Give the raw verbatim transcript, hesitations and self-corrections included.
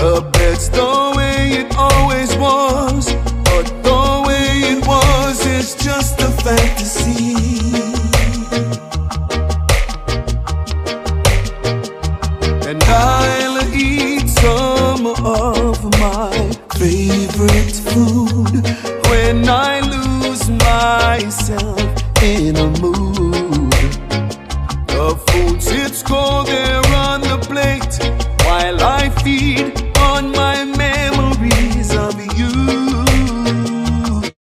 The bed's the way it always was, but the way it was is just a fantasy. And I'll eat some of my favorite food when I lose myself in a mood. The food sits cold